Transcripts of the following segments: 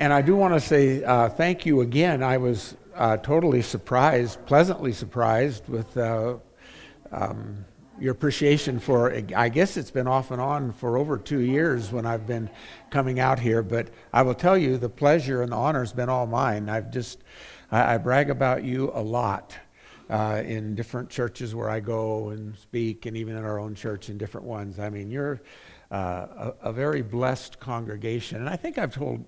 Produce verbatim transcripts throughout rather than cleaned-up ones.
And I do want to say uh, thank you again. I was uh, totally surprised, pleasantly surprised with uh, um, your appreciation for, I guess it's been off and on for over two years when I've been coming out here, but I will tell you the pleasure and the honor has been all mine. I've just, I, I brag about you a lot uh, in different churches where I go and speak, and even in our own church in different ones. I mean, you're uh, a, a very blessed congregation, and I think I've told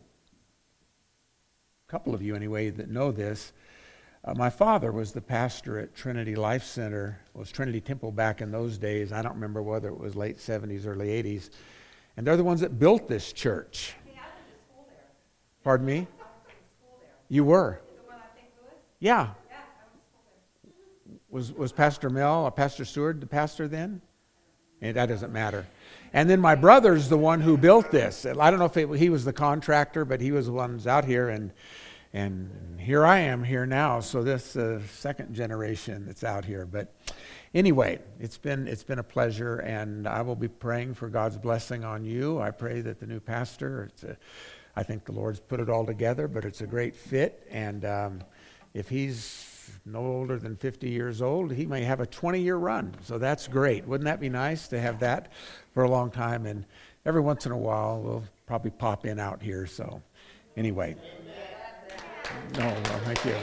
a couple of you anyway that know this. Uh, my father was the pastor at Trinity Life Center. It was Trinity Temple back in those days. I don't remember whether it was late seventies, early eighties. And they're the ones that built this church. Hey, I went to school there. Pardon me? I went to school there. You were? The one on Saint Louis? Yeah. Yeah, I went to school there. Was was Pastor Mel, or Pastor Stewart, the pastor then? And that doesn't matter. And then my brother's the one who built this. I don't know if it, he was the contractor, but he was the one who's out here, and and here I am here now. So this uh, second generation that's out here. But anyway, it's been it's been a pleasure, and I will be praying for God's blessing on you. I pray that the new pastor, it's a, I think the Lord's put it all together, but it's a great fit, and um, if he's no older than fifty years old, he may have a twenty-year run. So that's great. Wouldn't that be nice to have that for a long time? And every once in a while, we'll probably pop in out here. So anyway. No, well, thank you.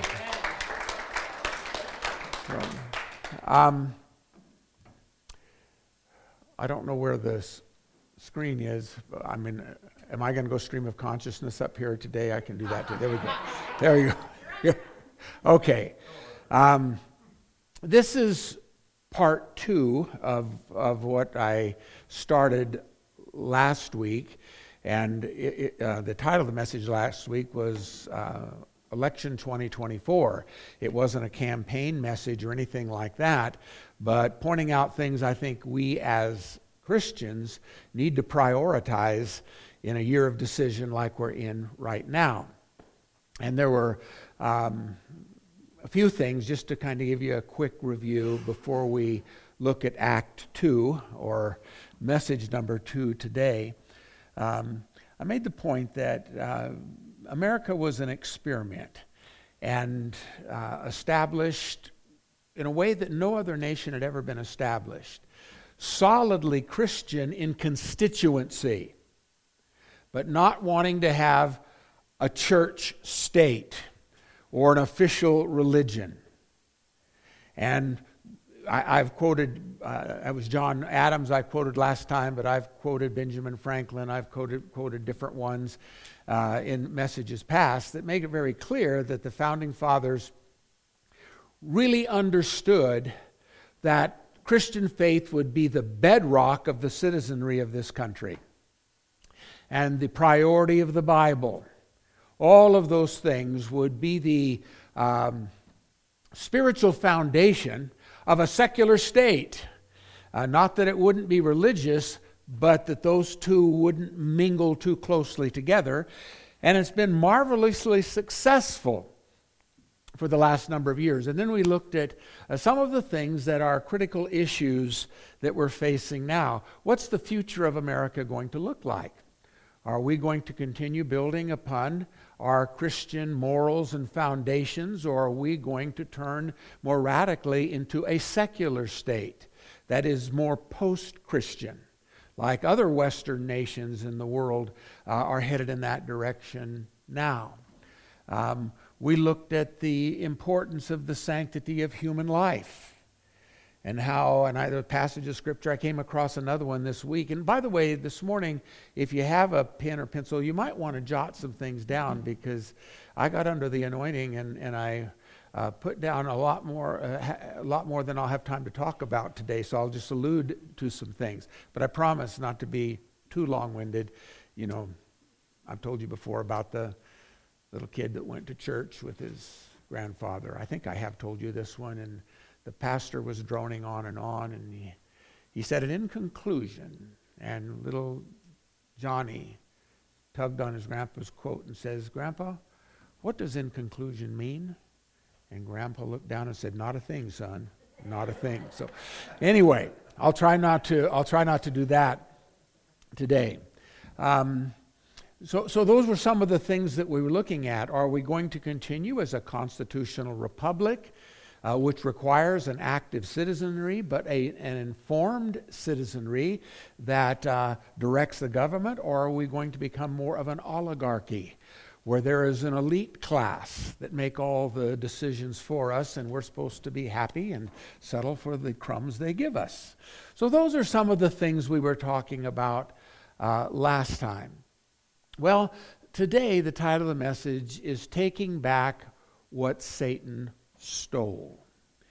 So, um, I don't know where this screen is. I mean, am I going to go stream of consciousness up here today? I can do that too. There we go. There you go. Okay. Um, this is part two of of what I started last week, and it, it, uh, the title of the message last week was uh, Election twenty twenty-four. It wasn't a campaign message or anything like that, but pointing out things I think we as Christians need to prioritize in a year of decision like we're in right now. And there were um, a few things just to kind of give you a quick review before we look at Act Two, or message number two today. Um, I made the point that uh, America was an experiment and uh, established in a way that no other nation had ever been established. Solidly Christian in constituency, but not wanting to have a church state or an official religion. And I, I've quoted, uh, it was John Adams I quoted last time, but I've quoted Benjamin Franklin, I've quoted, quoted different ones uh, in messages past that make it very clear that the Founding Fathers really understood that Christian faith would be the bedrock of the citizenry of this country, and the priority of the Bible. All of those things would be the um, spiritual foundation of a secular state. Uh, not that it wouldn't be religious, but that those two wouldn't mingle too closely together. And it's been marvelously successful for the last number of years. And then we looked at uh, some of the things that are critical issues that we're facing now. What's the future of America going to look like? Are we going to continue building upon our Christian morals and foundations, or are we going to turn more radically into a secular state that is more post-Christian, like other Western nations in the world uh, are headed in that direction now? Um, we looked at the importance of the sanctity of human life, and how, and I, the passage of Scripture, I came across another one this week. And by the way, this morning, if you have a pen or pencil, you might want to jot some things down, because I got under the anointing and, and I uh, put down a lot more, uh, a lot more than I'll have time to talk about today. So I'll just allude to some things. But I promise not to be too long-winded. You know, I've told you before about the little kid that went to church with his grandfather. I think I have told you this one, and the pastor was droning on and on, and he, he said it in conclusion, and little Johnny tugged on his grandpa's coat and says, "Grandpa, what does in conclusion mean?" And Grandpa looked down and said, "Not a thing, son, not a thing." So anyway, I'll try not to, I'll try not to do that today. Um, So, so those were some of the things that we were looking at. Are we going to continue as a constitutional republic, uh, which requires an active citizenry, but a, an informed citizenry that uh, directs the government, or are we going to become more of an oligarchy, where there is an elite class that make all the decisions for us, and we're supposed to be happy and settle for the crumbs they give us? So those are some of the things we were talking about uh, last time. Well, today the title of the message is Taking Back What Satan Stole.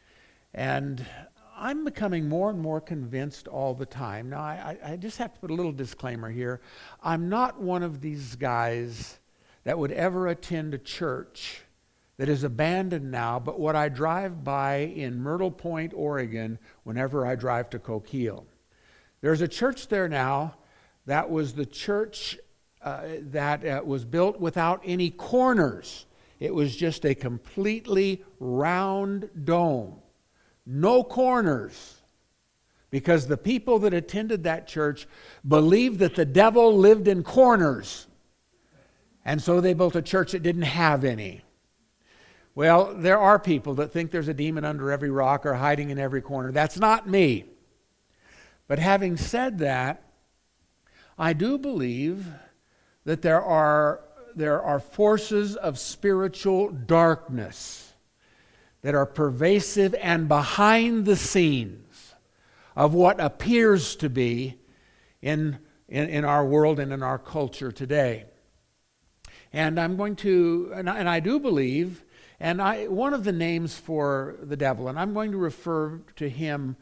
And I'm becoming more and more convinced all the time. Now, I, I just have to put a little disclaimer here. I'm not one of these guys that would ever attend a church that is abandoned now, but what I drive by in Myrtle Point, Oregon, whenever I drive to Coquille. There's a church there now that was the church Uh, that uh, was built without any corners. It was just a completely round dome. No corners. Because the people that attended that church believed that the devil lived in corners. And so they built a church that didn't have any. Well, there are people that think there's a demon under every rock or hiding in every corner. That's not me. But having said that, I do believe that there are, there are forces of spiritual darkness that are pervasive and behind the scenes of what appears to be in, in, in our world and in our culture today. And I'm going to, and I, and I do believe, and I, one of the names for the devil, and I'm going to refer to him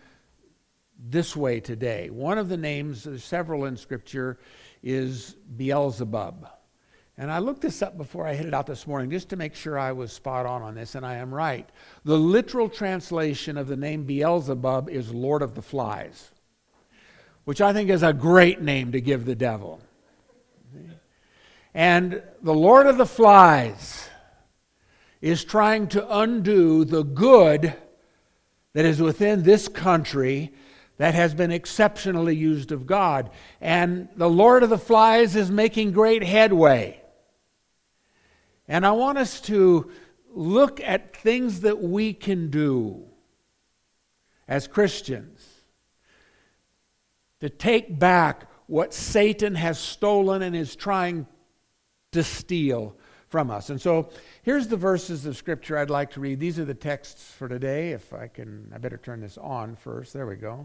this way today. One of the names, there's several in Scripture, is Beelzebub. And I looked this up before I headed out this morning just to make sure I was spot on on this, and I am right. The literal translation of the name Beelzebub is Lord of the Flies, which I think is a great name to give the devil. And the Lord of the Flies is trying to undo the good that is within this country that has been exceptionally used of God. And the Lord of the Flies is making great headway. And I want us to look at things that we can do as Christians to take back what Satan has stolen and is trying to steal from us. And so here's the verses of Scripture I'd like to read. These are the texts for today. If I can, I better turn this on first. There we go.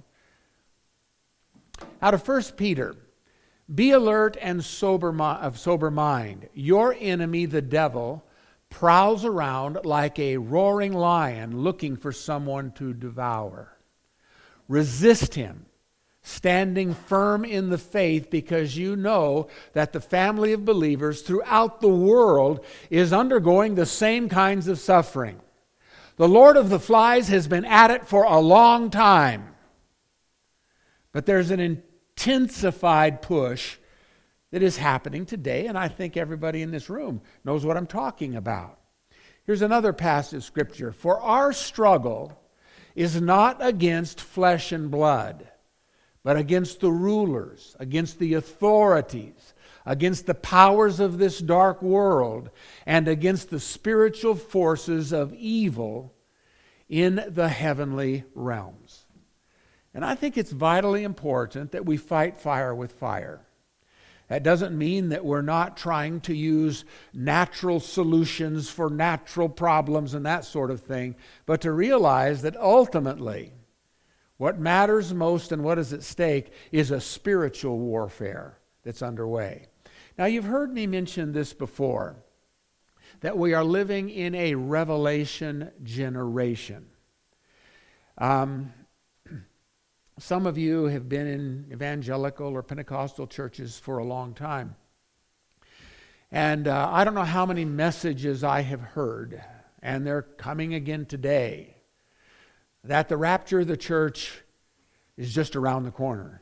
Out of First Peter, be alert and sober of sober mind. Your enemy, the devil, prowls around like a roaring lion looking for someone to devour. Resist him, standing firm in the faith, because you know that the family of believers throughout the world is undergoing the same kinds of suffering. The Lord of the Flies has been at it for a long time. But there's an intensified push that is happening today, and I think everybody in this room knows what I'm talking about. Here's another passage of Scripture. For our struggle is not against flesh and blood, but against the rulers, against the authorities, against the powers of this dark world, and against the spiritual forces of evil in the heavenly realms. And I think it's vitally important that we fight fire with fire. That doesn't mean that we're not trying to use natural solutions for natural problems and that sort of thing, but to realize that ultimately what matters most and what is at stake is a spiritual warfare that's underway. Now, you've heard me mention this before, that we are living in a revelation generation. Um, Some of you have been in evangelical or Pentecostal churches for a long time. And uh, I don't know how many messages I have heard, and they're coming again today, that the rapture of the church is just around the corner.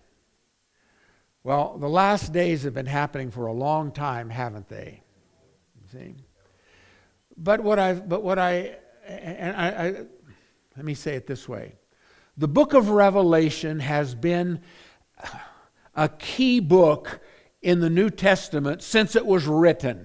Well, the last days have been happening for a long time, haven't they? See? But what I, but what I, and I, I let me say it this way. The book of Revelation has been a key book in the New Testament since it was written.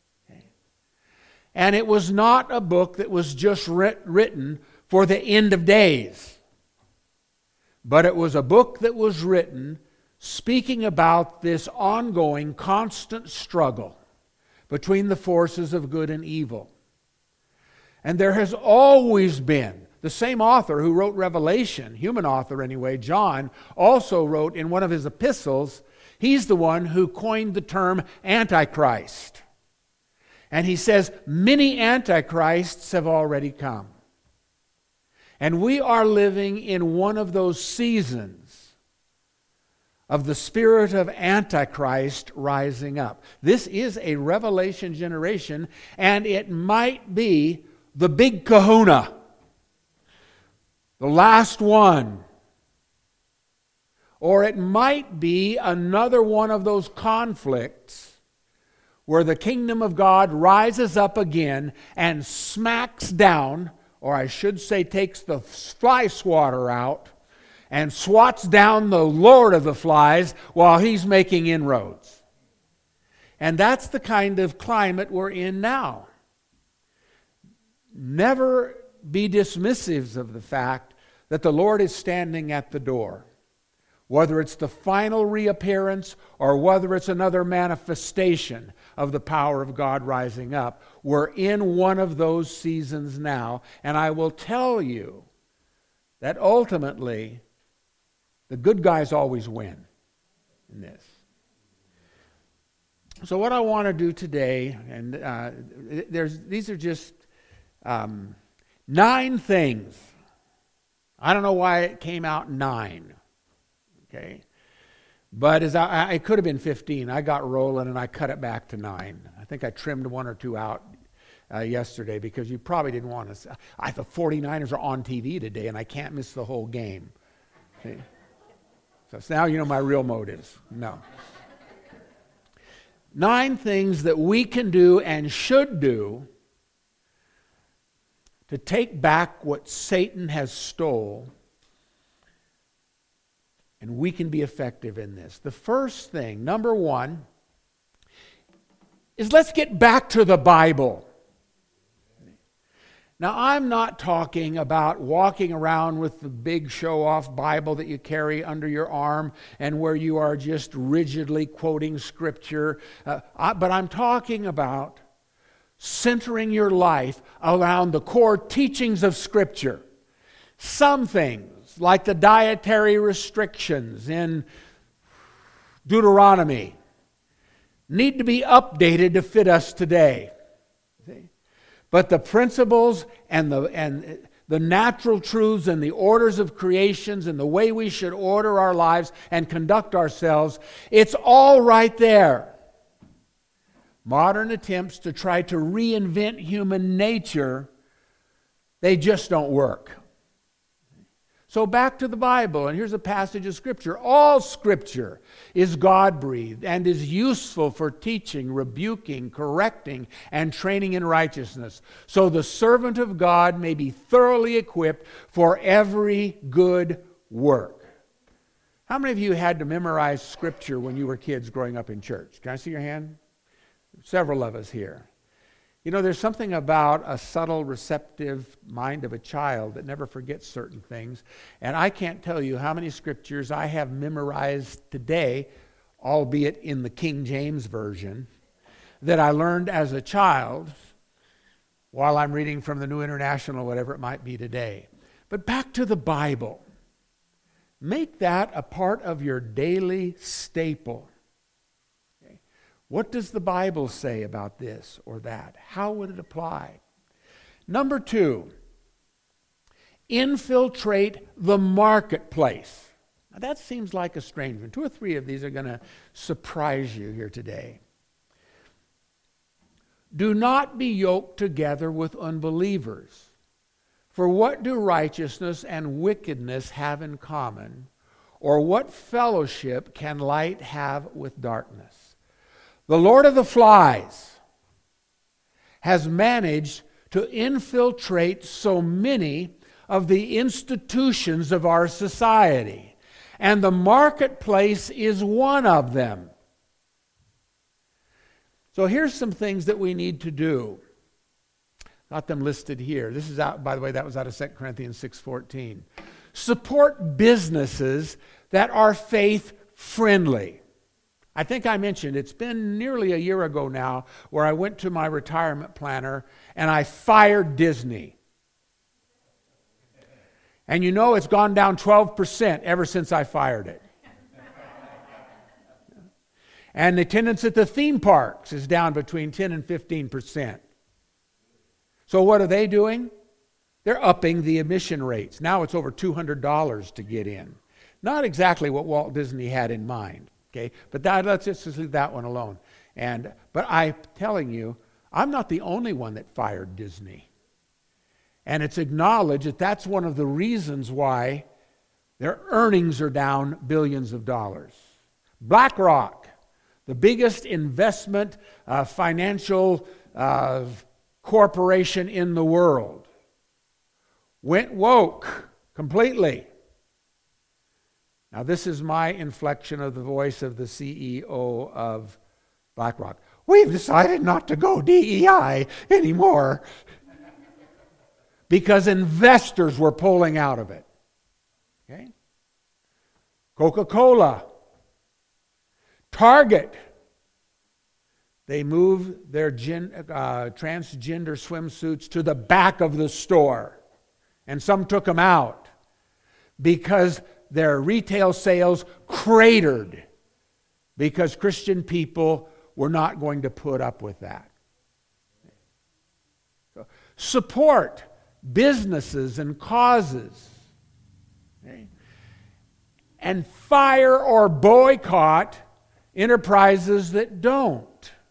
And it was not a book that was just writ- written for the end of days. But it was a book that was written speaking about this ongoing, constant struggle between the forces of good and evil. And there has always been, the same author who wrote Revelation, human author anyway, John, also wrote in one of his epistles, he's the one who coined the term Antichrist. And he says, many antichrists have already come. And we are living in one of those seasons of the spirit of Antichrist rising up. This is a Revelation generation, and it might be the big kahuna, the last one. Or it might be another one of those conflicts where the kingdom of God rises up again and smacks down, or I should say takes the fly swatter out and swats down the Lord of the flies while he's making inroads. And that's the kind of climate we're in now. Never be dismissive of the fact that the Lord is standing at the door. Whether it's the final reappearance or whether it's another manifestation of the power of God rising up, we're in one of those seasons now. And I will tell you that ultimately, the good guys always win in this. So what I want to do today, and uh, there's these are just um, nine things. I don't know why it came out nine. Okay, but as I, it could have been fifteen. I got rolling and I cut it back to nine. I think I trimmed one or two out uh, yesterday because you probably didn't want to. I the 49ers are on T V today and I can't miss the whole game. See? So now you know my real motives. No. Nine things that we can do and should do to take back what Satan has stole. And we can be effective in this. The first thing, number one, is let's get back to the Bible. Now, I'm not talking about walking around with the big show-off Bible that you carry under your arm and where you are just rigidly quoting Scripture. Uh, I, but I'm talking about centering your life around the core teachings of Scripture. Some things, like the dietary restrictions in Deuteronomy, need to be updated to fit us today. See? But the principles and the and the natural truths and the orders of creations and the way we should order our lives and conduct ourselves, it's all right there. Modern attempts to try to reinvent human nature, they just don't work. So back to the Bible, and here's a passage of Scripture. All Scripture is God-breathed and is useful for teaching, rebuking, correcting, and training in righteousness, so the servant of God may be thoroughly equipped for every good work. How many of you had to memorize Scripture when you were kids growing up in church? Can I see your hand? Several of us here. You know, there's something about a subtle, receptive mind of a child that never forgets certain things. And I can't tell you how many scriptures I have memorized today, albeit in the King James Version, that I learned as a child while I'm reading from the New International, whatever it might be today. But back to the Bible. Make that a part of your daily staple. What does the Bible say about this or that? How would it apply? Number two, infiltrate the marketplace. Now that seems like a strange one. Two or three of these are going to surprise you here today. Do not be yoked together with unbelievers. For what do righteousness and wickedness have in common? Or what fellowship can light have with darkness? The Lord of the Flies has managed to infiltrate so many of the institutions of our society, and the marketplace is one of them. So here's some things that we need to do. Got them listed here. This is out, by the way, that was out of Second Corinthians six fourteen. Support businesses that are faith-friendly. I think I mentioned, it's been nearly a year ago now, where I went to my retirement planner and I fired Disney. And you know it's gone down twelve percent ever since I fired it. And the attendance at the theme parks is down between ten and fifteen percent. So what are they doing? They're upping the admission rates. Now it's over two hundred dollars to get in. Not exactly what Walt Disney had in mind. Okay, but that, let's just leave that one alone. And but I'm telling you, I'm not the only one that fired Disney. And it's acknowledged that that's one of the reasons why their earnings are down billions of dollars. BlackRock, the biggest investment uh, financial uh, corporation in the world, went woke completely. Now, this is my inflection of the voice of the C E O of BlackRock. We've decided not to go D E I anymore because investors were pulling out of it. Okay? Coca-Cola, Target, they moved their gen, uh, transgender swimsuits to the back of the store, and some took them out because their retail sales cratered because Christian people were not going to put up with that. So, support businesses and causes. Okay? And fire or boycott enterprises that don't.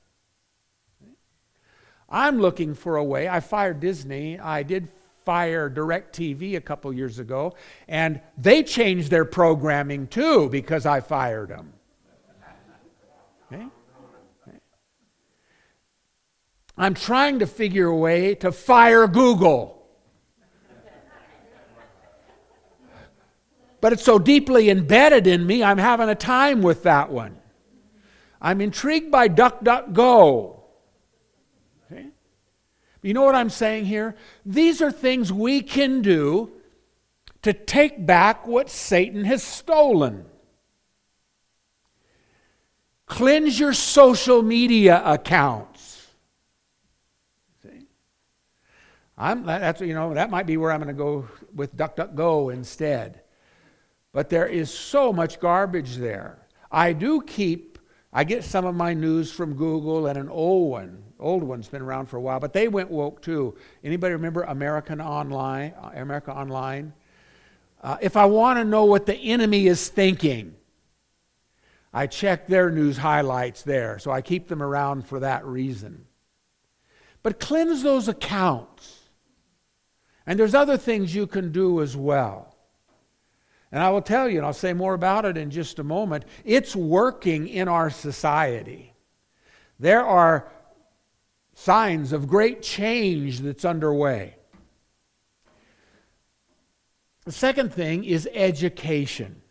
I'm looking for a way. I fired Disney. I did fire DirecTV a couple years ago, and they changed their programming too because I fired them. Okay? Okay. I'm trying to figure a way to fire Google. But it's so deeply embedded in me, I'm having a time with that one. I'm intrigued by DuckDuckGo. Okay? You know what I'm saying here? These are things we can do to take back what Satan has stolen. Cleanse your social media accounts. See? I'm, that's, you know, that might be where I'm going to go with DuckDuckGo instead. But there is so much garbage there. I do keep, I get some of my news from Google and an old one. Old one's been around for a while, but they went woke too. Anybody remember American Online? America Online? Uh, if I want to know what the enemy is thinking, I check their news highlights there. So I keep them around for that reason. But cleanse those accounts. And there's other things you can do as well. And I will tell you, and I'll say more about it in just a moment, it's working in our society. There are signs of great change that's underway. The second thing is education.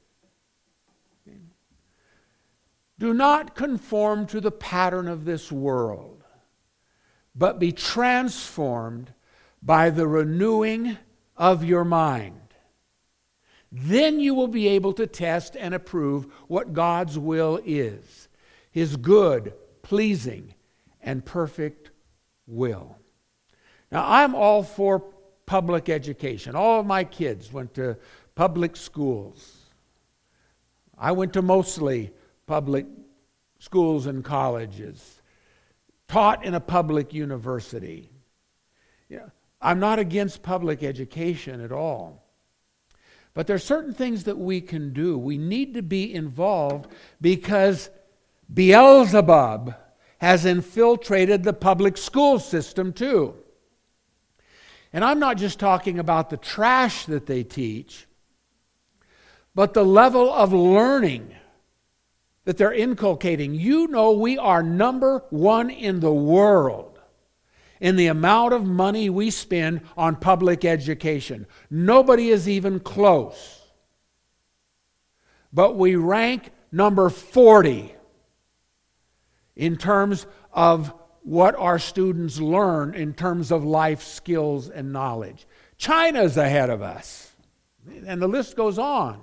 Do not conform to the pattern of this world, but be transformed by the renewing of your mind. Then you will be able to test and approve what God's will is, His good, pleasing, and perfect will. Now, I'm all for public education. All of my kids went to public schools. I went to mostly public schools and colleges, taught in a public university. Yeah, I'm not against public education at all. But there are certain things that we can do. We need to be involved because Beelzebub has infiltrated the public school system too. And I'm not just talking about the trash that they teach, but the level of learning that they're inculcating. You know, we are number one in the world in the amount of money we spend on public education. Nobody is even close. But we rank number forty in terms of what our students learn in terms of life skills and knowledge. China's ahead of us, and the list goes on.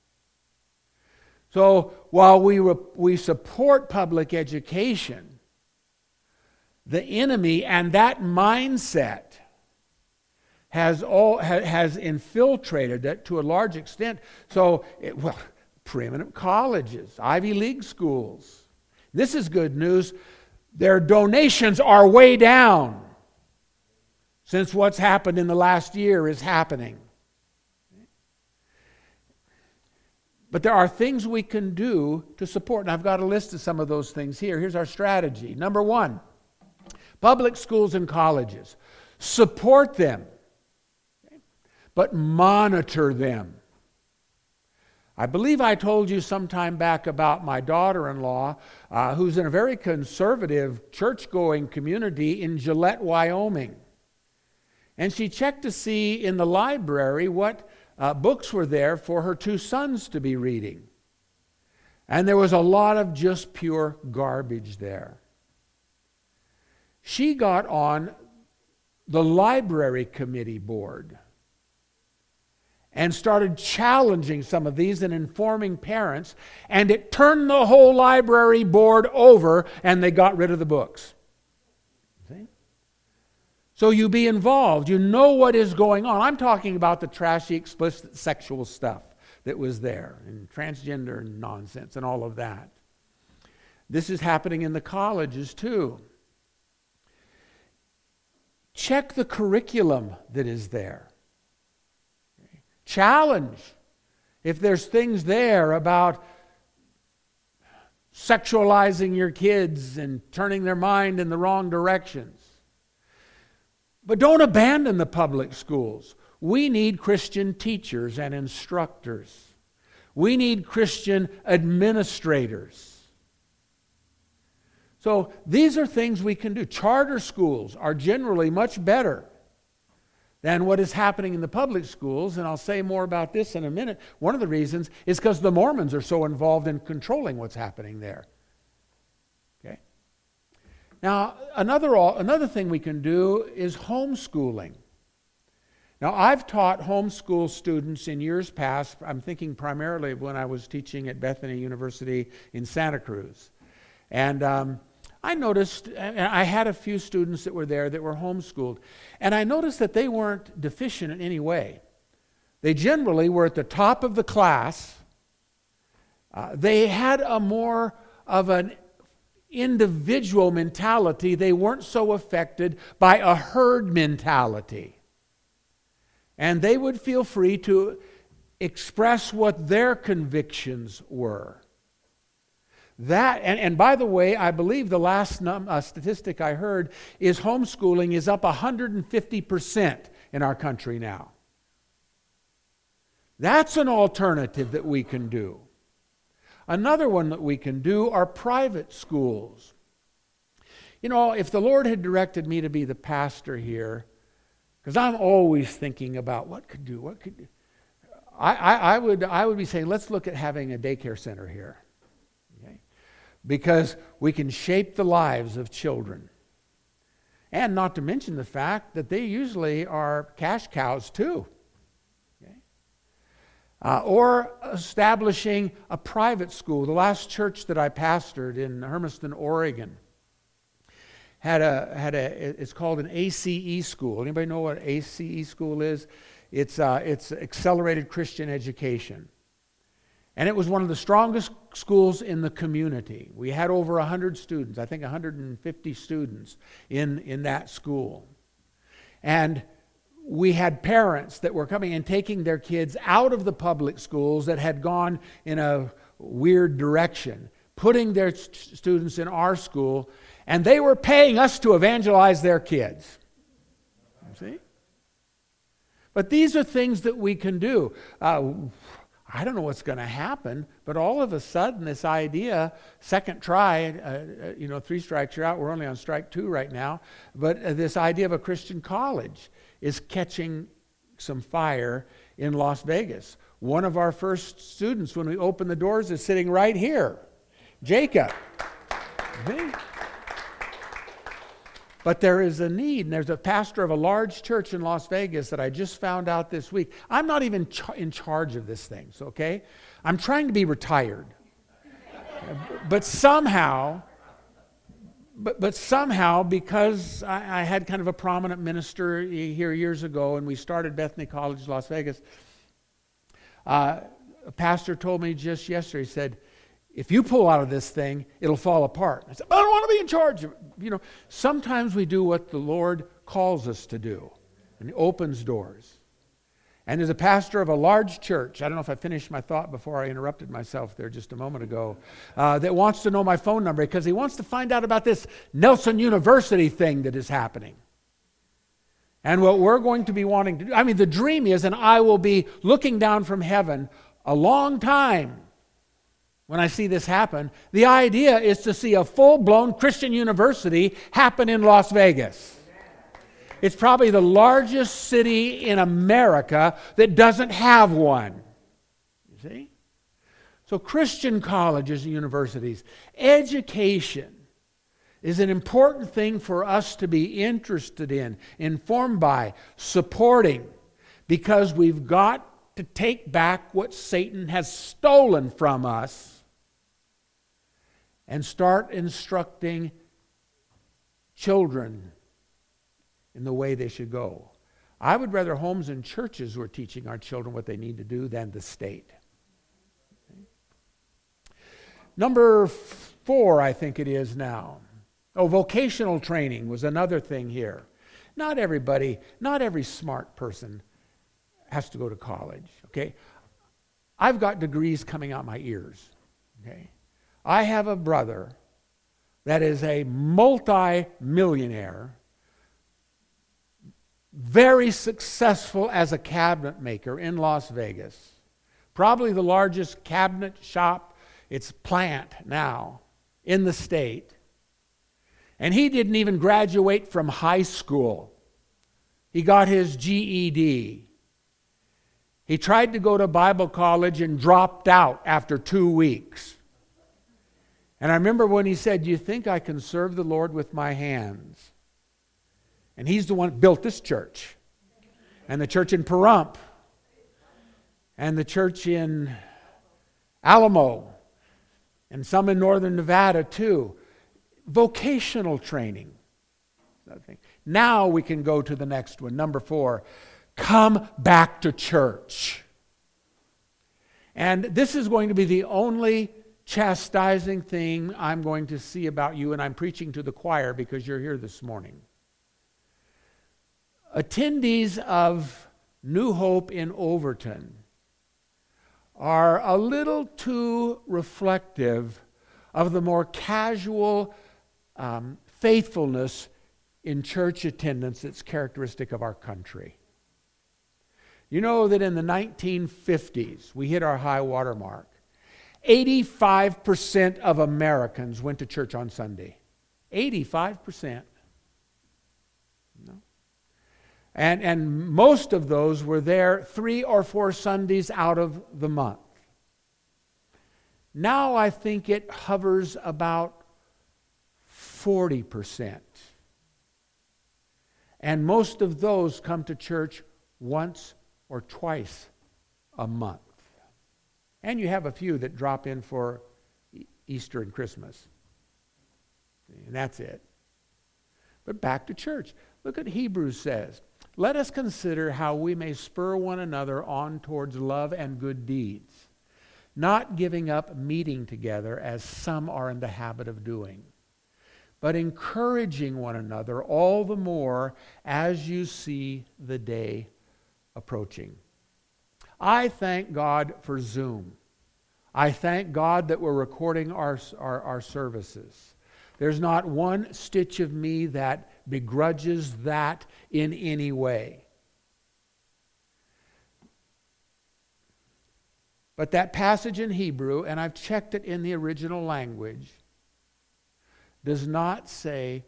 So while we, re- we support public education, the enemy and that mindset has all ha, has infiltrated it to a large extent. So, it, well, preeminent colleges, Ivy League schools. This is good news. Their donations are way down since what's happened in the last year is happening. But there are things we can do to support, and I've got a list of some of those things here. Here's our strategy. Number one, public schools and colleges. Support them, but monitor them. I believe I told you some time back about my daughter-in-law, uh, who's in a very conservative church-going community in Gillette, Wyoming. And she checked to see in the library what uh, books were there for her two sons to be reading. And there was a lot of just pure garbage there. She got on the library committee board and started challenging some of these and informing parents, and it turned the whole library board over, and they got rid of the books. See? So you be involved. You know what is going on. I'm talking about the trashy, explicit sexual stuff that was there, and transgender nonsense and all of that. This is happening in the colleges too. Check the curriculum that is there. Challenge if there's things there about sexualizing your kids and turning their mind in the wrong directions. But don't abandon the public schools. We need Christian teachers and instructors. We need Christian administrators. So these are things we can do. Charter schools are generally much better than what is happening in the public schools, and I'll say more about this in a minute. One of the reasons is because the Mormons are so involved in controlling what's happening there. Okay. Now, another another thing we can do is homeschooling. Now, I've taught homeschool students in years past. I'm thinking primarily of when I was teaching at Bethany University in Santa Cruz, and um, I noticed, and I had a few students that were there that were homeschooled, and I noticed that they weren't deficient in any way. They generally were at the top of the class. Uh, they had a more of an individual mentality. They weren't so affected by a herd mentality. And they would feel free to express what their convictions were. That, and, and by the way, I believe the last num, uh, statistic I heard is homeschooling is up one hundred fifty percent in our country now. That's an alternative that we can do. Another one that we can do are private schools. You know, if the Lord had directed me to be the pastor here, because I'm always thinking about what could do, what could do, I, I, I would I would be saying, let's look at having a daycare center here. Because we can shape the lives of children. And not to mention the fact that they usually are cash cows too. Okay? Uh, or establishing a private school. The last church that I pastored in Hermiston, Oregon, had a had a it's called an A C E school. Anybody know what A C E school is? It's uh, it's Accelerated Christian Education. And it was one of the strongest schools in the community. We had over one hundred students, I think one hundred fifty students in, in that school. And we had parents that were coming and taking their kids out of the public schools that had gone in a weird direction, putting their st- students in our school, and they were paying us to evangelize their kids. See? But these are things that we can do. Uh, I don't know what's going to happen, but all of a sudden this idea, second try, uh, you know, three strikes, you're out. We're only on strike two right now. But uh, this idea of a Christian college is catching some fire in Las Vegas. One of our first students, when we opened the doors, is sitting right here, Jacob. See? But there is a need, and there's a pastor of a large church in Las Vegas that I just found out this week. I'm not even ch- in charge of this thing, so, okay? I'm trying to be retired. But somehow, but, but somehow, because I, I had kind of a prominent minister here years ago, and we started Bethany College, Las Vegas, uh, a pastor told me just yesterday, he said, if you pull out of this thing, it'll fall apart. I said, I don't want to be in charge of it. You know, sometimes we do what the Lord calls us to do, and He opens doors. And as a pastor of a large church, I don't know if I finished my thought before I interrupted myself there just a moment ago, uh, that wants to know my phone number because he wants to find out about this Nelson University thing that is happening. And what we're going to be wanting to do, I mean, the dream is, and I will be looking down from heaven a long time when I see this happen. The idea is to see a full-blown Christian university happen in Las Vegas. It's probably the largest city in America that doesn't have one. You see? So Christian colleges and universities, education is an important thing for us to be interested in, informed by, supporting, because we've got to take back what Satan has stolen from us and start instructing children in the way they should go. I would rather homes and churches were teaching our children what they need to do than the state. Number four, I think it is now. Oh, vocational training was another thing here. Not everybody, not every smart person has to go to college, okay? I've got degrees coming out my ears, okay? I have a brother that is a multi-millionaire, very successful as a cabinet maker in Las Vegas. Probably the largest cabinet shop, it's plant now, in the state. And he didn't even graduate from high school. He got his G E D. He tried to go to Bible college and dropped out after two weeks. And I remember when he said, do you think I can serve the Lord with my hands? And he's the one that built this church. And the church in Pahrump. And the church in Alamo. And some in northern Nevada too. Vocational training. Now we can go to the next one. Number four. Come back to church. And this is going to be the only chastising thing I'm going to see about you, and I'm preaching to the choir because you're here this morning. Attendees of New Hope in Overton are a little too reflective of the more casual um, faithfulness in church attendance that's characteristic of our country. You know that in the nineteen fifties, we hit our high water mark. eighty-five percent of Americans went to church on Sunday. eighty-five percent. No. And, and most of those were there three or four Sundays out of the month. Now I think it hovers about forty percent. And most of those come to church once or twice a month. And you have a few that drop in for Easter and Christmas. And that's it. But back to church. Look at Hebrews says, let us consider how we may spur one another on towards love and good deeds, not giving up meeting together as some are in the habit of doing, but encouraging one another all the more as you see the day approaching. I thank God for Zoom. I thank God that we're recording our, our, our services. There's not one stitch of me that begrudges that in any way. But that passage in Hebrew, and I've checked it in the original language, does not say,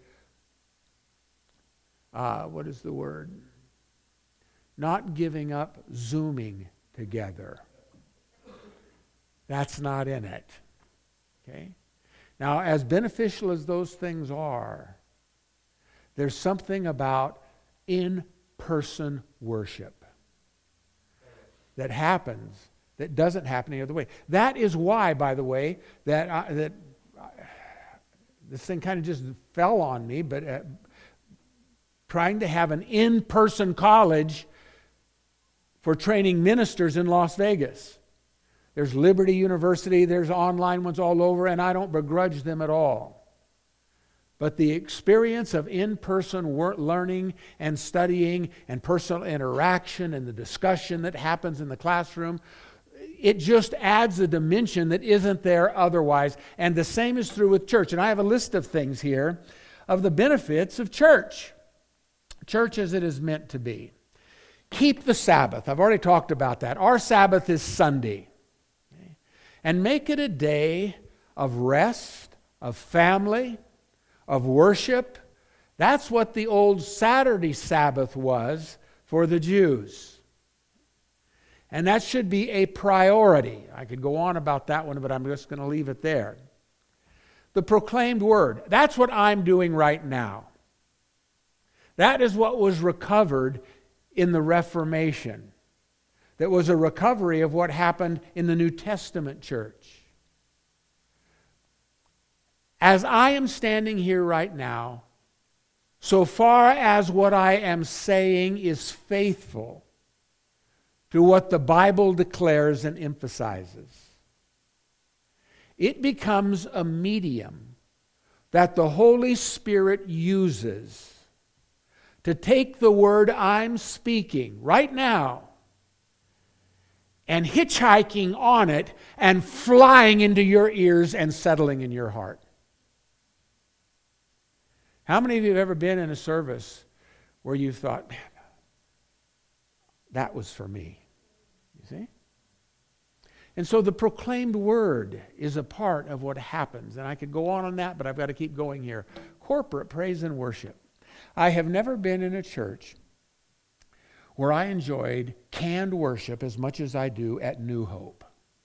uh, what is the word? Not giving up Zooming together. That's not in it. Okay? Now, as beneficial as those things are, there's something about in-person worship that happens that doesn't happen any other way. That is why, by the way, that I, that I, this thing kind of just fell on me, but uh, trying to have an in-person college for training ministers in Las Vegas. There's Liberty University, there's online ones all over, and I don't begrudge them at all. But the experience of in-person work, learning and studying and personal interaction and the discussion that happens in the classroom, it just adds a dimension that isn't there otherwise. And the same is true with church. And I have a list of things here of the benefits of church. Church as it is meant to be. Keep the Sabbath. I've already talked about that. Our Sabbath is Sunday. Okay? And make it a day of rest, of family, of worship. That's what the old Saturday Sabbath was for the Jews. And that should be a priority. I could go on about that one, but I'm just going to leave it there. The proclaimed word. That's what I'm doing right now. That is what was recovered in the Reformation. That was a recovery of what happened in the New Testament church. As I am standing here right now, so far as what I am saying is faithful to what the Bible declares and emphasizes, it becomes a medium that the Holy Spirit uses to take the word I'm speaking right now and hitchhiking on it and flying into your ears and settling in your heart. How many of you have ever been in a service where you thought, man, that was for me? You see? And so the proclaimed word is a part of what happens. And I could go on on that, but I've got to keep going here. Corporate praise and worship. I have never been in a church where I enjoyed canned worship as much as I do at New Hope.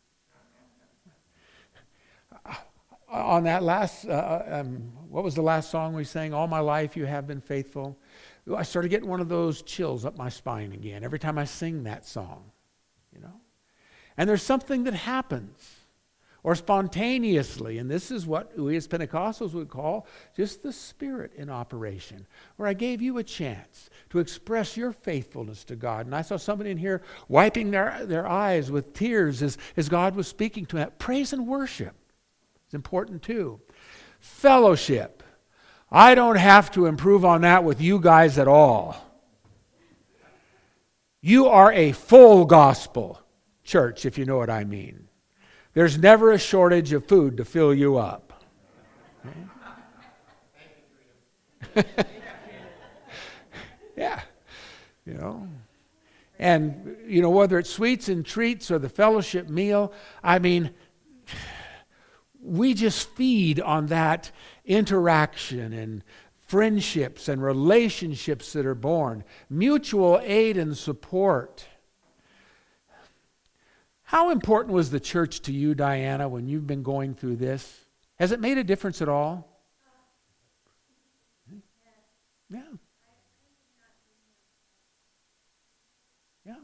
On that last, uh, um, what was the last song we sang? All my life you have been faithful. I started getting one of those chills up my spine again every time I sing that song, you know. And there's something that happens, or spontaneously, and this is what we as Pentecostals would call just the Spirit in operation, where I gave you a chance to express your faithfulness to God. And I saw somebody in here wiping their, their eyes with tears as, as God was speaking to them. Praise and worship. It's important too. Fellowship. I don't have to improve on that with you guys at all. You are a full gospel church, if you know what I mean. There's never a shortage of food to fill you up. Okay? Yeah. You know. And, you know, whether it's sweets and treats or the fellowship meal, I mean, we just feed on that interaction and friendships and relationships that are born, mutual aid and support. How important was the church to you, Diana, when you've been going through this? Has it made a difference at all? Yeah. Yeah.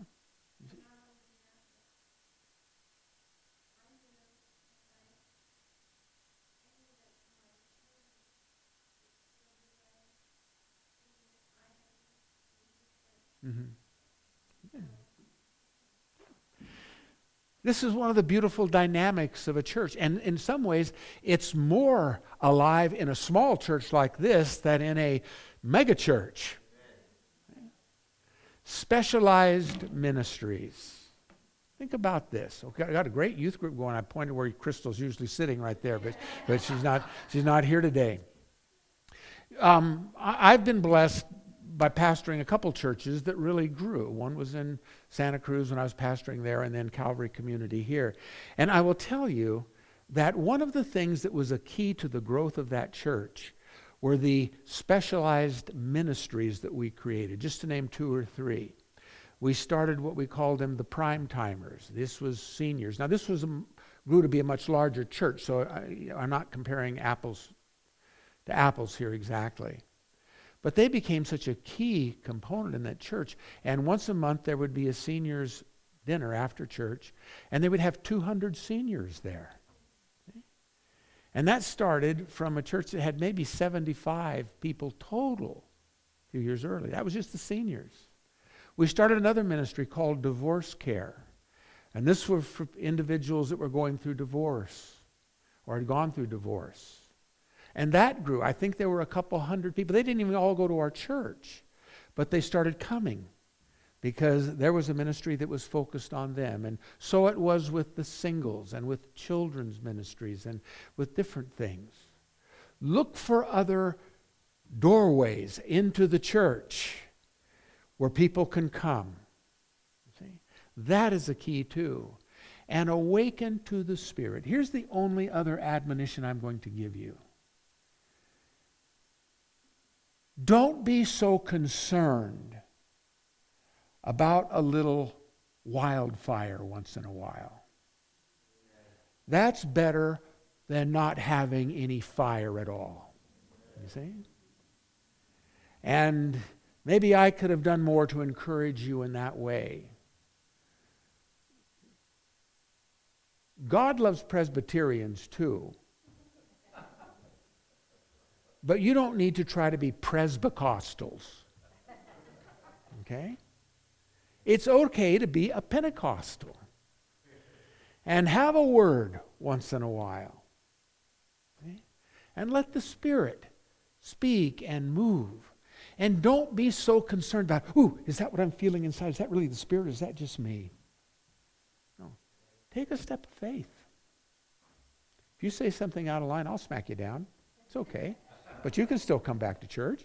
Mm-hmm. Yeah. This is one of the beautiful dynamics of a church. And in some ways, it's more alive in a small church like this than in a mega church. Specialized ministries. Think about this. Okay, I got a great youth group going. I pointed where Crystal's usually sitting right there, but, but she's not, she's not here today. Um, I, I've been blessed by pastoring a couple churches that really grew. One was in Santa Cruz when I was pastoring there, and then Calvary Community here. And I will tell you that one of the things that was a key to the growth of that church were the specialized ministries that we created. Just to name two or three. We started what we called them the prime timers. This was seniors. Now this was grew to be a much larger church. So I, I'm not comparing apples to apples here exactly. But they became such a key component in that church. And once a month there would be a seniors dinner after church, and they would have two hundred seniors there. And that started from a church that had maybe seventy-five people total a few years early. That was just the seniors. We started another ministry called Divorce Care. And this was for individuals that were going through divorce or had gone through divorce. And that grew. I think there were a couple hundred people. They didn't even all go to our church, but they started coming because there was a ministry that was focused on them. And so it was with the singles and with children's ministries and with different things. Look for other doorways into the church where people can come. See? That is a key too. And awaken to the Spirit. Here's the only other admonition I'm going to give you. Don't be so concerned about a little wildfire once in a while. That's better than not having any fire at all. You see? And maybe I could have done more to encourage you in that way. God loves Presbyterians too. But you don't need to try to be Presbycostals. Okay? It's okay to be a Pentecostal and have a word once in a while. Okay? And let the Spirit speak and move. And don't be so concerned about, ooh, is that what I'm feeling inside? Is that really the Spirit or is that just me? No. Take a step of faith. If you say something out of line, I'll smack you down. It's okay. But you can still come back to church.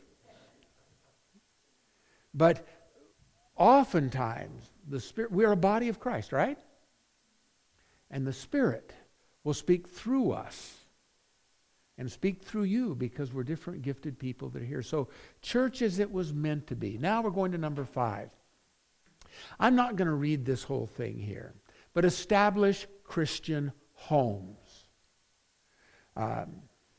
But oftentimes, the Spirit, we're a body of Christ, right? And the Spirit will speak through us and speak through you because we're different gifted people that are here. So church as it was meant to be. Now we're going to number five. I'm not going to read this whole thing here, but establish Christian homes. Um,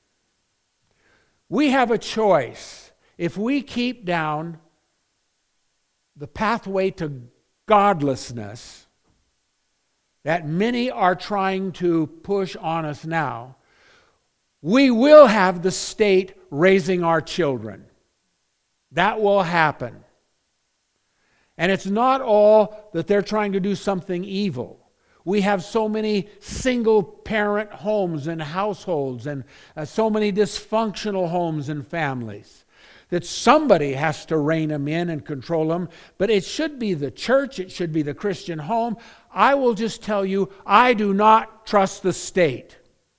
We have a choice. If we keep down the pathway to godlessness that many are trying to push on us now, we will have the state raising our children. That will happen. And it's not all that they're trying to do something evil. We have so many single-parent homes and households and uh, so many dysfunctional homes and families that somebody has to rein them in and control them. But it should be the church. It should be the Christian home. I will just tell you, I do not trust the state.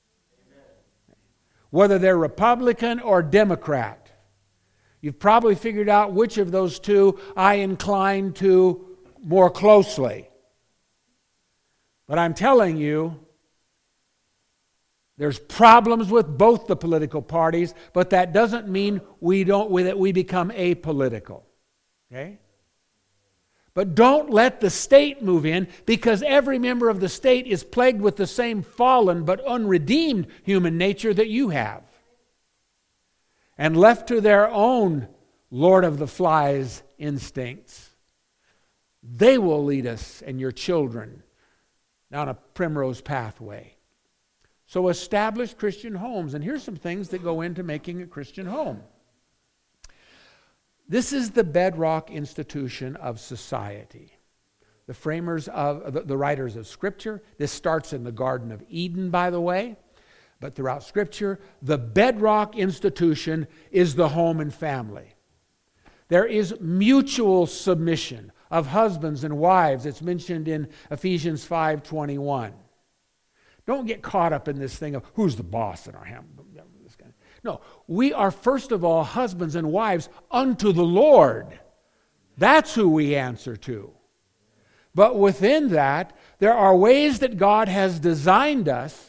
Whether they're Republican or Democrat. You've probably figured out which of those two I incline to more closely. But I'm telling you, there's problems with both the political parties, but that doesn't mean we don't that we become apolitical. Okay? But don't let the state move in, because every member of the state is plagued with the same fallen but unredeemed human nature that you have. And left to their own Lord of the Flies instincts, they will lead us and your children down a primrose pathway. So establish Christian homes. And here's some things that go into making a Christian home. This is the bedrock institution of society. The framers of, the, the writers of Scripture, this starts in the Garden of Eden, by the way, but throughout Scripture, the bedrock institution is the home and family. There is mutual submission of husbands and wives. It's mentioned in Ephesians five twenty-one. Don't get caught up in this thing of who's the boss in our house. No, we are first of all husbands and wives unto the Lord. That's who we answer to. But within that, there are ways that God has designed us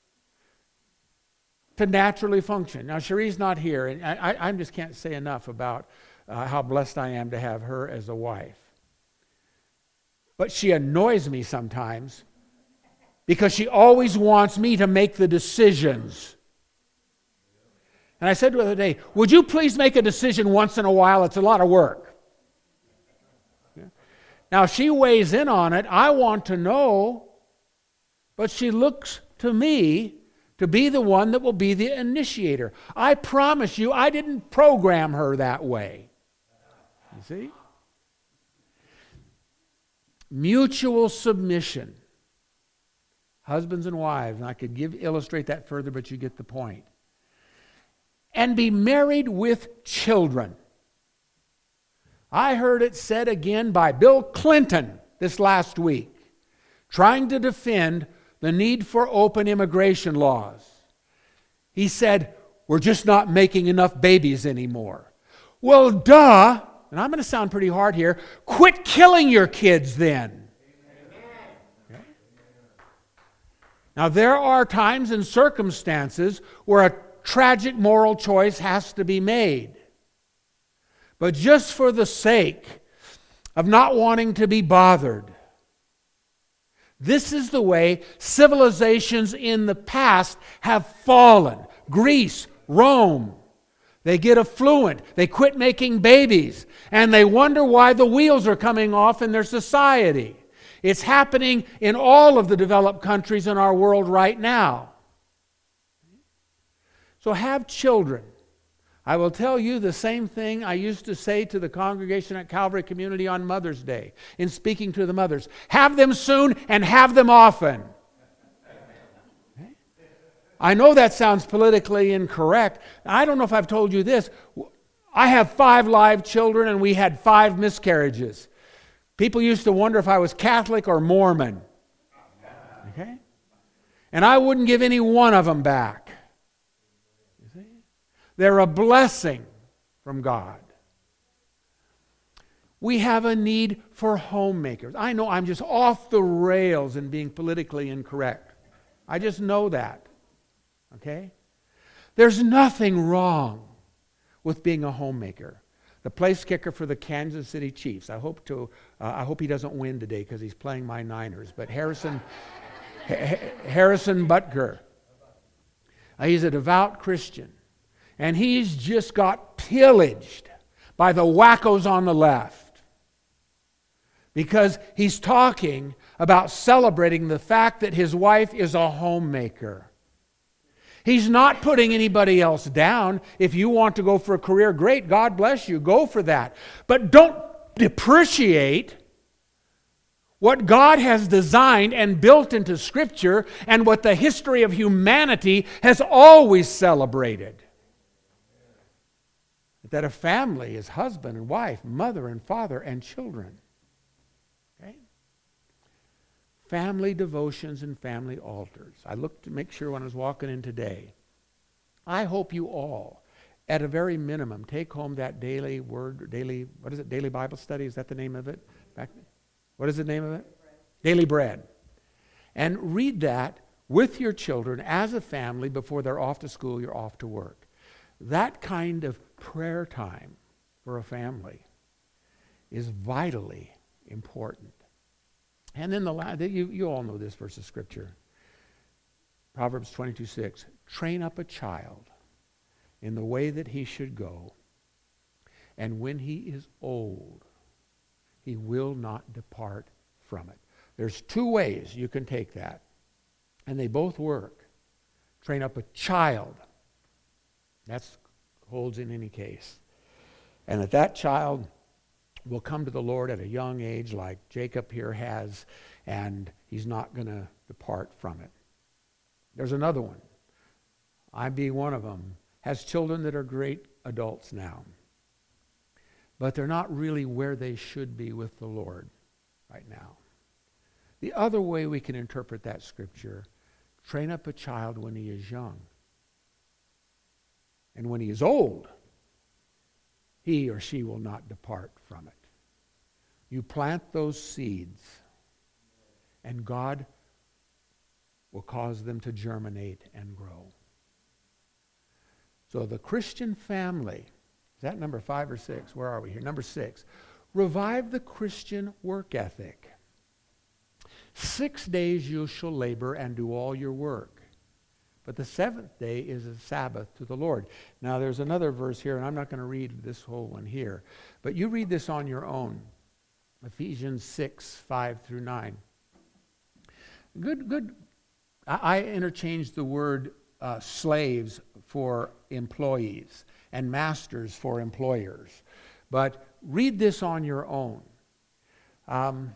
to naturally function. Now, Cherie's not here, and I, I just can't say enough about uh, how blessed I am to have her as a wife. But she annoys me sometimes because she always wants me to make the decisions. And I said to her the other day, would you please make a decision once in a while? It's a lot of work. Yeah. Now, she weighs in on it. I want to know, but she looks to me to be the one that will be the initiator. I promise you, I didn't program her that way. You see? Mutual submission. Husbands and wives, and I could give illustrate that further, but you get the point. And be married with children. I heard it said again by Bill Clinton this last week, trying to defend the need for open immigration laws. He said, we're just not making enough babies anymore. Well, duh, and I'm going to sound pretty hard here, quit killing your kids then. Okay? Now, there are times and circumstances where a tragic moral choice has to be made. But just for the sake of not wanting to be bothered, this is the way civilizations in the past have fallen. Greece, Rome. They get affluent. They quit making babies. And they wonder why the wheels are coming off in their society. It's happening in all of the developed countries in our world right now. So have children. I will tell you the same thing I used to say to the congregation at Calvary Community on Mother's Day in speaking to the mothers. Have them soon and have them often. Okay? I know that sounds politically incorrect. I don't know if I've told you this. I have five live children and we had five miscarriages. People used to wonder if I was Catholic or Mormon. Okay? And I wouldn't give any one of them back. They're a blessing from God. We have a need for homemakers. I know I'm just off the rails in being politically incorrect. I just know that. Okay? There's nothing wrong with being a homemaker. The place kicker for the Kansas City Chiefs. I hope to. Uh, I hope he doesn't win today because he's playing my Niners. But Harrison, H- Harrison Butker. Uh, he's a devout Christian. And he's just got pillaged by the wackos on the left. Because he's talking about celebrating the fact that his wife is a homemaker. He's not putting anybody else down. If you want to go for a career, great, God bless you, go for that. But don't depreciate what God has designed and built into Scripture and what the history of humanity has always celebrated. That a family is husband and wife, mother and father and children. Okay? Family devotions and family altars. I looked to make sure when I was walking in today. I hope you all, at a very minimum, take home that daily word, daily, what is it, daily Bible study? Is that the name of it? Back, what is the name of it? Daily Bread. And read that with your children as a family before they're off to school, you're off to work. That kind of prayer time for a family is vitally important. And then the last, you, you all know this verse of Scripture. Proverbs twenty-two six. Train up a child in the way that he should go, and when he is old, he will not depart from it. There's two ways you can take that, and they both work. Train up a child. That's holds in any case. And that that child will come to the Lord at a young age like Jacob here has, and he's not going to depart from it. There's another one. I being one of them, has children that are great adults now. But they're not really where they should be with the Lord right now. The other way we can interpret that scripture, train up a child when he is young. And when he is old, he or she will not depart from it. You plant those seeds, and God will cause them to germinate and grow. So the Christian family, is that number five or six? Where are we here? Number six. Revive the Christian work ethic. Six days you shall labor and do all your work. But the seventh day is a Sabbath to the Lord. Now there's another verse here, and I'm not going to read this whole one here. But you read this on your own. Ephesians six, five through nine. Good, good. I, I interchanged the word uh, slaves for employees and masters for employers. But read this on your own. Um,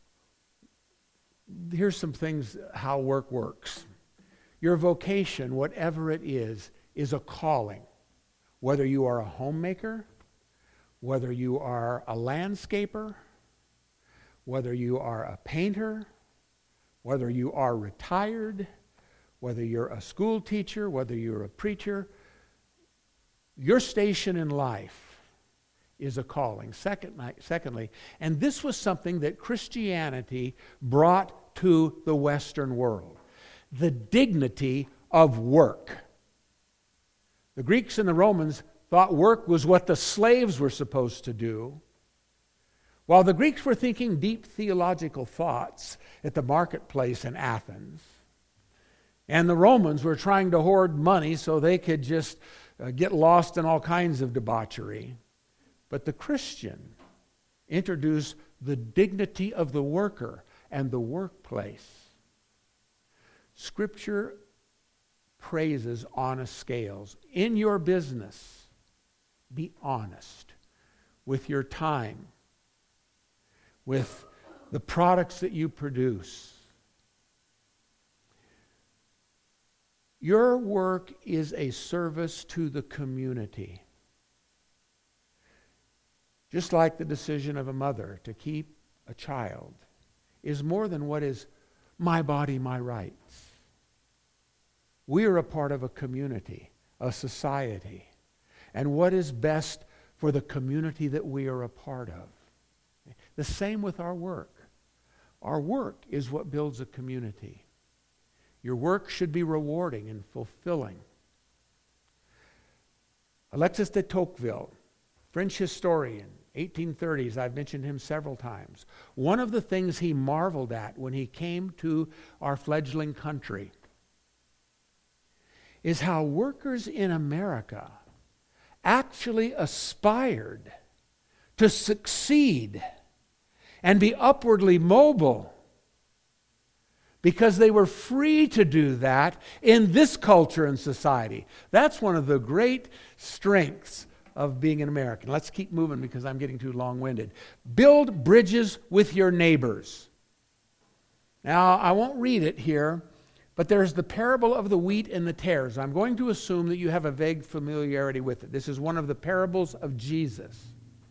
here's some things how work works. Your vocation, whatever it is, is a calling. Whether you are a homemaker, whether you are a landscaper, whether you are a painter, whether you are retired, whether you're a school teacher, whether you're a preacher, your station in life is a calling. Second, secondly, and this was something that Christianity brought to the Western world, the dignity of work. The Greeks and the Romans thought work was what the slaves were supposed to do. While the Greeks were thinking deep theological thoughts at the marketplace in Athens, and the Romans were trying to hoard money so they could just uh, get lost in all kinds of debauchery. But the Christian introduced the dignity of the worker and the workplace. Scripture praises honest scales. In your business, be honest with your time, with the products that you produce. Your work is a service to the community. Just like the decision of a mother to keep a child is more than what is my body, my rights. We are a part of a community, a society, and what is best for the community that we are a part of. The same with our work. Our work is what builds a community. Your work should be rewarding and fulfilling. Alexis de Tocqueville, French historian, eighteen thirties, I've mentioned him several times. One of the things he marveled at when he came to our fledgling country is how workers in America actually aspired to succeed and be upwardly mobile because they were free to do that in this culture and society. That's one of the great strengths of being an American. Let's keep moving because I'm getting too long-winded. Build bridges with your neighbors. Now, I won't read it here, but there's the parable of the wheat and the tares. I'm going to assume that you have a vague familiarity with it. This is one of the parables of Jesus.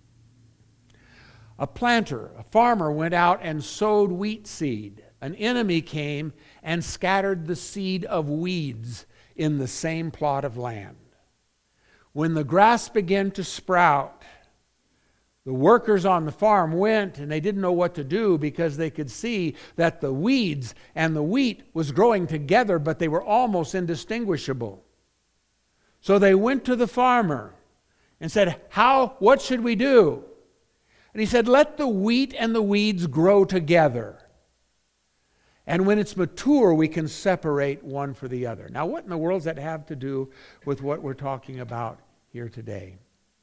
A planter, a farmer, went out and sowed wheat seed. An enemy came and scattered the seed of weeds in the same plot of land. When the grass began to sprout, the workers on the farm went and they didn't know what to do because they could see that the weeds and the wheat was growing together, but they were almost indistinguishable. So they went to the farmer and said, "How? What should we do?" And he said, "Let the wheat and the weeds grow together. And when it's mature, we can separate one for the other." Now, what in the world does that have to do with what we're talking about here today?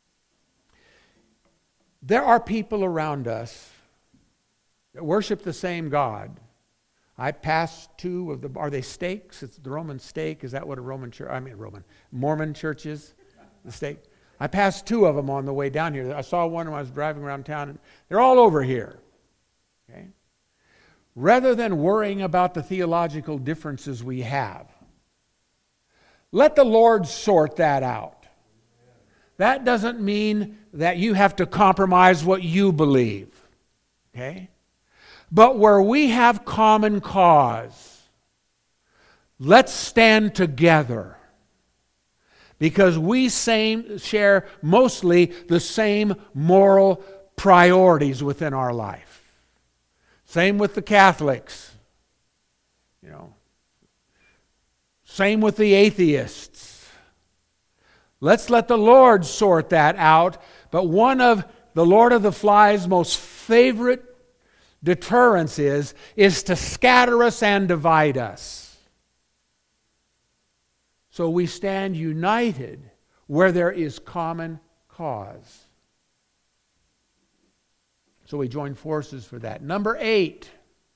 There are people around us that worship the same God. I passed two of the, are they stakes? It's the Roman stake. Is that what a Roman church, I mean Roman, Mormon church is? The stake? I passed two of them on the way down here. I saw one when I was driving around town, and they're all over here. Okay? Rather than worrying about the theological differences we have, let the Lord sort that out. That doesn't mean that you have to compromise what you believe. Okay? But where we have common cause, let's stand together. Because we same, share mostly the same moral priorities within our life. Same with the Catholics. You know. Same with the atheists. Let's let the Lord sort that out. But one of the Lord of the Flies' most favorite deterrence is, is to scatter us and divide us. So we stand united where there is common cause. So we join forces for that. Number eight,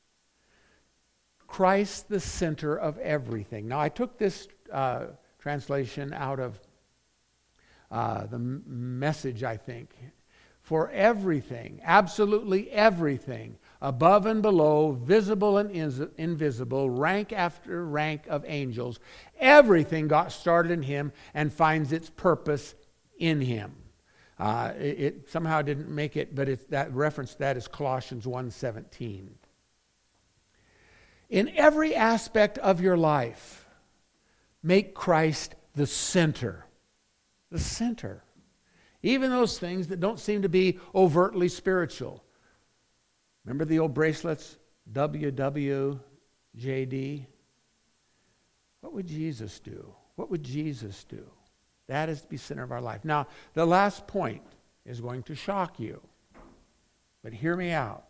Christ the center of everything. Now I took this uh, translation out of uh, the m- message, I think. For everything, absolutely everything, above and below, visible and is- invisible, rank after rank of angels, everything got started in Him and finds its purpose in Him. Uh, it, it somehow didn't make it, but it's that reference to that is Colossians one seventeen. In every aspect of your life, make Christ the center. The center. Even those things that don't seem to be overtly spiritual. Remember the old bracelets? W W J D? What would Jesus do? What would Jesus do? That is to be center of our life. Now, the last point is going to shock you. But hear me out.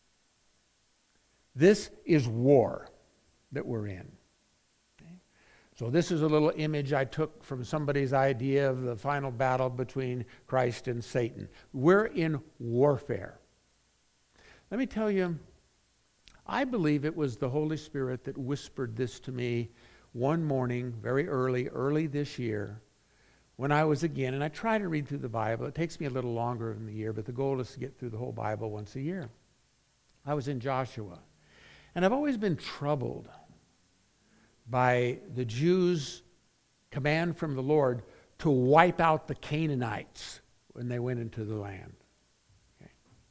This is war that we're in. So this is a little image I took from somebody's idea of the final battle between Christ and Satan. We're in warfare. Let me tell you, I believe it was the Holy Spirit that whispered this to me one morning, very early, early this year, when I was again, and I try to read through the Bible. It takes me a little longer in the year, but the goal is to get through the whole Bible once a year. I was in Joshua, and I've always been troubled by the Jews' command from the Lord to wipe out the Canaanites when they went into the land. Okay.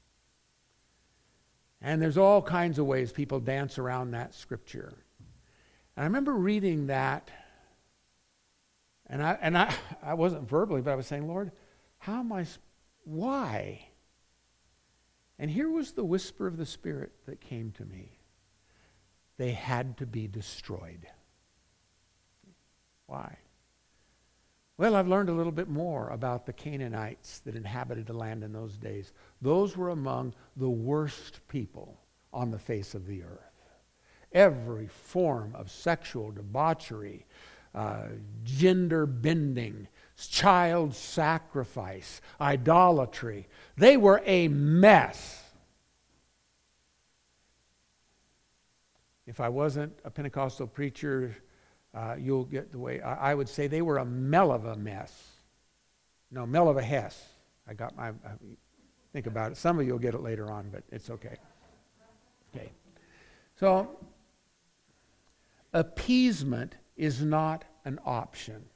And there's all kinds of ways people dance around that scripture. And I remember reading that, and I and I, I wasn't verbally, but I was saying, Lord, how am I, why? And here was the whisper of the Spirit that came to me. They had to be destroyed. Why? Well, I've learned a little bit more about the Canaanites that inhabited the land in those days. Those were among the worst people on the face of the earth. Every form of sexual debauchery, uh, gender bending, child sacrifice, idolatry. They were a mess. If I wasn't a Pentecostal preacher, Uh, you'll get the way, I, I would say they were a mell of a mess. No, mell of a hess. I got my, I, think about it. Some of you will get it later on, but it's okay. Okay. So, appeasement is not an option.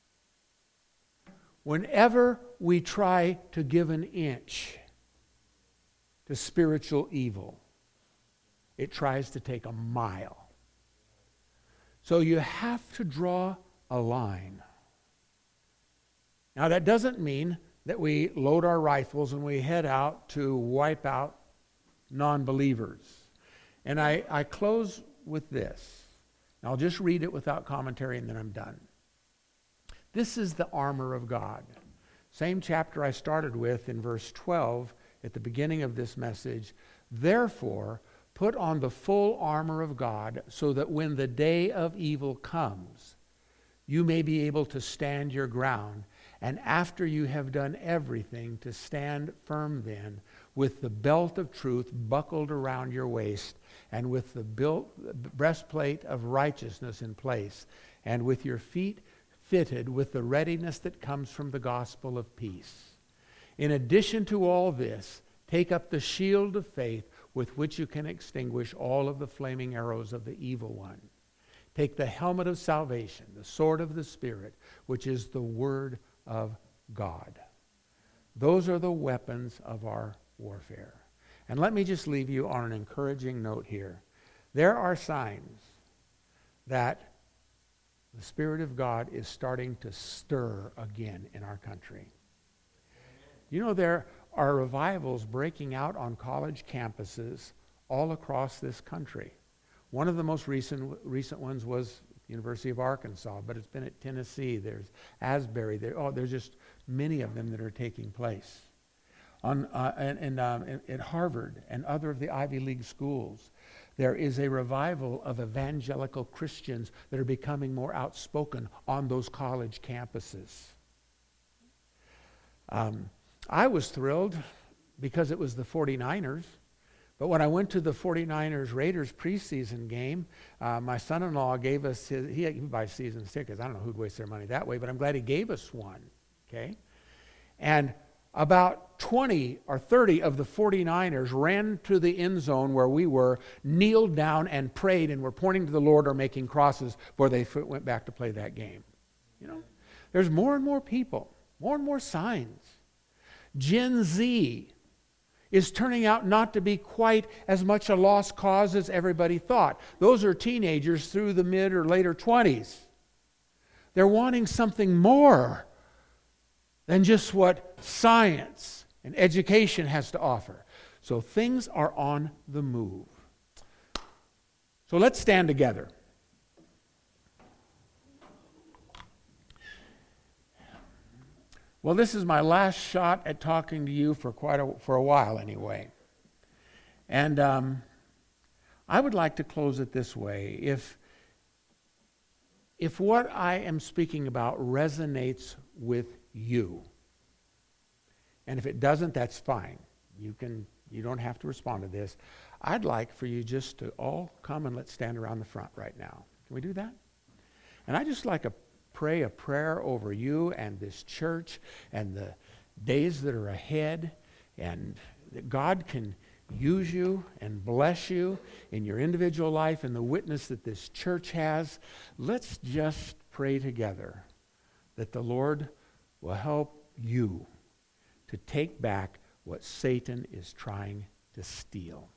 Whenever we try to give an inch to spiritual evil, it tries to take a mile. So you have to draw a line. Now that doesn't mean that we load our rifles and we head out to wipe out non-believers. And I, I close with this. I'll just read it without commentary and then I'm done. This is the armor of God. Same chapter I started with in verse twelve at the beginning of this message. Therefore, put on the full armor of God so that when the day of evil comes, you may be able to stand your ground. And after you have done everything, to stand firm then, with the belt of truth buckled around your waist, and with the built, breastplate of righteousness in place, and with your feet fitted with the readiness that comes from the gospel of peace. In addition to all this, take up the shield of faith, with which you can extinguish all of the flaming arrows of the evil one. Take the helmet of salvation, the sword of the Spirit, which is the word of God. Those are the weapons of our warfare. And let me just leave you on an encouraging note here. There are signs that the Spirit of God is starting to stir again in our country. You know, there are revivals breaking out on college campuses all across this country. One of the most recent recent ones was the University of Arkansas, but it's been at Tennessee. There's Asbury. There, oh, there's just many of them that are taking place. on, uh, and, and, um, in- at Harvard and other of the Ivy League schools. There is a revival of evangelical Christians that are becoming more outspoken on those college campuses. Um, I was thrilled because it was the forty-niners. But when I went to the forty-niners Raiders preseason game, uh, my son-in-law gave us his, he, he buys season tickets. I don't know who'd waste their money that way, but I'm glad he gave us one, okay? And about twenty or thirty of the forty-niners ran to the end zone where we were, kneeled down and prayed and were pointing to the Lord or making crosses before they f- went back to play that game. You know, there's more and more people, more and more signs. Gen Z is turning out not to be quite as much a lost cause as everybody thought. Those are teenagers through the mid or later twenties. They're wanting something more than just what science and education has to offer. So things are on the move. So let's stand together. Well, this is my last shot at talking to you for quite a, for a while anyway. And um, I would like to close it this way. If, if what I am speaking about resonates with you, and if it doesn't, that's fine. You can, you don't have to respond to this. I'd like for you just to all come and let's stand around the front right now. Can we do that? And I just like to pray a prayer over you and this church and the days that are ahead, and that God can use you and bless you in your individual life and the witness that this church has. Let's just pray together that the Lord will help you to take back what Satan is trying to steal.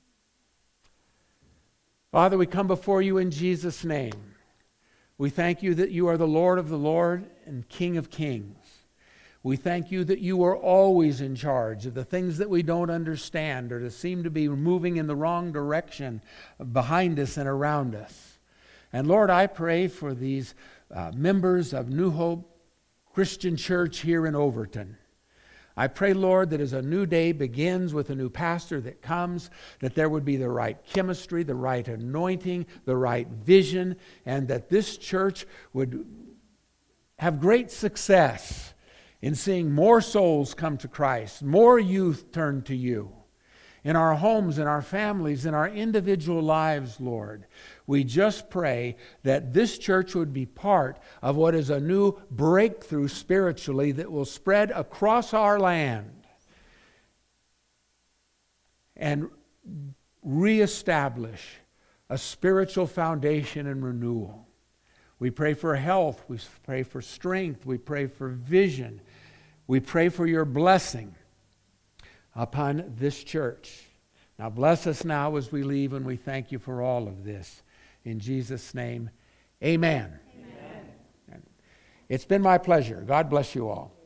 Father, we come before you in Jesus' name. We thank you that you are the Lord of the Lord and King of kings. We thank you that you are always in charge of the things that we don't understand or that seem to be moving in the wrong direction behind us and around us. And Lord, I pray for these uh, members of New Hope Christian Church here in Overton. I pray, Lord, that as a new day begins with a new pastor that comes, that there would be the right chemistry, the right anointing, the right vision, and that this church would have great success in seeing more souls come to Christ, more youth turn to you. In our homes, in our families, in our individual lives, Lord, we just pray that this church would be part of what is a new breakthrough spiritually that will spread across our land and reestablish a spiritual foundation and renewal. We pray for health. We pray for strength. We pray for vision. We pray for your blessing upon this church. Now bless us now as we leave, and we thank you for all of this. In Jesus' name, amen. Amen. It's been my pleasure. God bless you all.